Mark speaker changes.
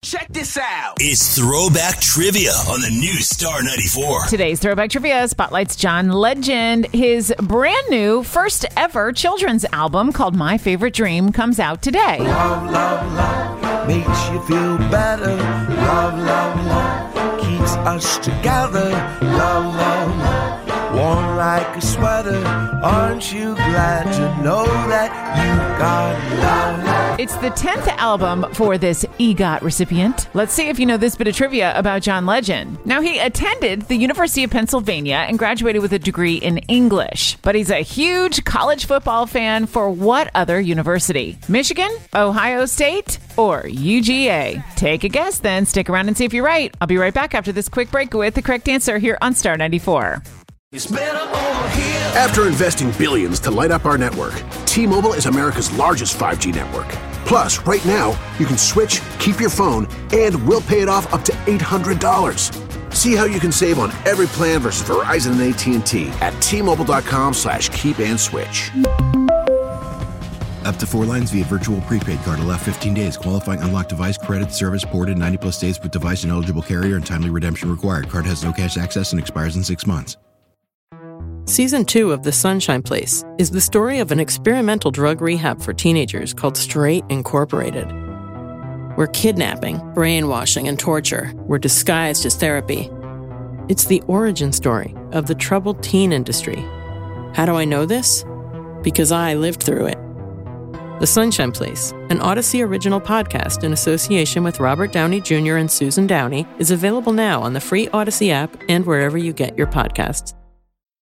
Speaker 1: Check this out.
Speaker 2: It's Throwback Trivia on the new Star 94.
Speaker 3: Today's Throwback Trivia spotlights John Legend. His brand new first ever children's album called My Favorite Dream comes out today.
Speaker 4: Love, love, love makes you feel better. Love, love, love keeps us together. Love, love, love, warm like a sweater. Aren't you glad to know that you got love?
Speaker 3: It's the 10th album for this EGOT recipient. Let's see if you know this bit of trivia about John Legend. Now, he attended the University of Pennsylvania and graduated with a degree in English. But he's a huge college football fan for what other university? Michigan, Ohio State, or UGA? Take a guess then. Stick around and see if you're right. I'll be right back after this quick break with the correct answer here on Star 94.
Speaker 1: It's better over here.
Speaker 5: After investing billions to light up our network, T-Mobile is America's largest 5G network. Plus, right now, you can switch, keep your phone, and we'll pay it off up to $800. See how you can save on every plan versus Verizon and AT&T at T-Mobile.com/keep and switch.
Speaker 6: Up to 4 lines via virtual prepaid card. Allow 15 days. Qualifying unlocked device credit service ported 90-plus days with device and eligible carrier and timely redemption required. Card has no cash access and expires in 6 months.
Speaker 7: Season 2 of The Sunshine Place is the story of an experimental drug rehab for teenagers called Straight Incorporated, where kidnapping, brainwashing, and torture were disguised as therapy. It's the origin story of the troubled teen industry. How do I know this? Because I lived through it. The Sunshine Place, an Odyssey original podcast in association with Robert Downey Jr. and Susan Downey, is available now on the free Odyssey app and wherever you get your podcasts.